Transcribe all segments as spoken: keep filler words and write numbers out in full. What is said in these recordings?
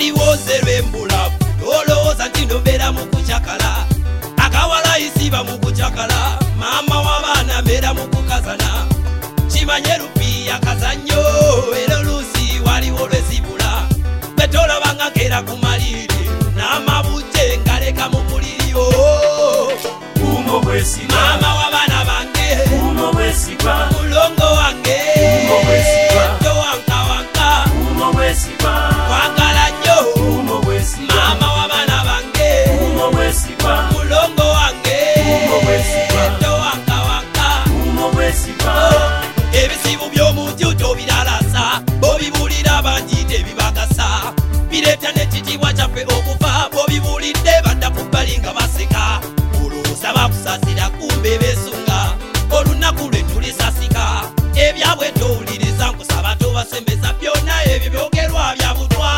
waliwo zerwembula olowooza nti ndobeera mu kukyakala akawala isiba mu kukyakala maama w'abaana mbeera mu kukazana kimanye lupiya kazannyo era oluusi waliwo lwezibula bwe tolabanga keera ku maliri n'amabujje ngaleka mu buliriyo Umo bwesigwa maama w'abaana bange Umo bwesigwa mulongo wange Umo bwesigwa towankawanka Umo bwesigwa kwagala nnyo Umo bwesigwa maama w'abaana bange Umo bwesigwa mulongo wange Umo bwesigwa towankawanka Umo bwesigwa ebisibu by'omuntu tobilalasa bobibulira bangi tebibagasa bireeta n'ekitiibwa kyaffe okufa bobibulidde badda ku bbali nga baseka olowooza bakusasira kumbe beesunga olunaku lwe tulisasika ebyabwe towuliriza nkusaba tobasembeza byonna ebyo byogerwa bya butwa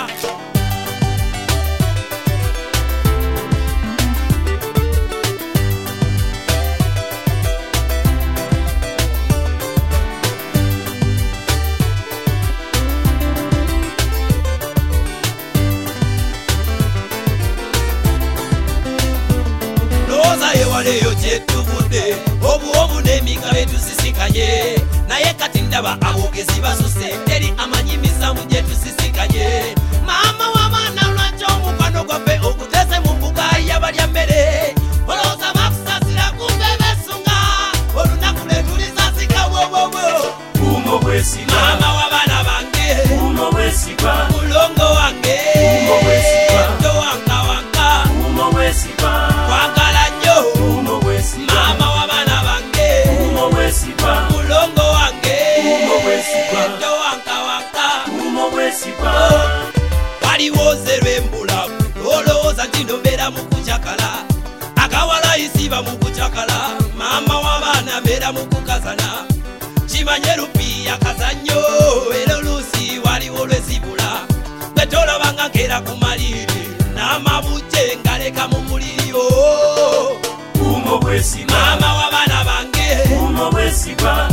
ewaleyo kyetuvudde obuwobu n'emigabo etusisikanye naye kati ndaba aboogezi basuse teri amanyimizamu gye tusisikanye maama w'abaana lwaki omukwano gwaffe oguteze mu mbuga yabalya mmere olowooza bakusasira kumbe beesunga olunaku lwe tulisasika bwobwobwo Umo bwesigwa maama w'abaana bange Umo bwesigwa mulongo wange Umo bwesigwa towankawanka Umo bwesigwa kwagala nnyo Umo bwesigwa maama w'abaana bange Umo bwesigwa mulongo wange Umo bwesigwa towankawanka Umo bwesigwa waliwo zerwembula olowooza nti ndobeera mu kukyakala akawala isiba mu kukyakala maama w'abaana mbeera mu kukazana kimanye lupiya kazannyo era oluusi waliwo lwezibula bwe tolabanga keera ku maliri n'amabujje ngaleka mu buliriyo Umo bwesigwa maama w'abaana bange Umo bwesigwa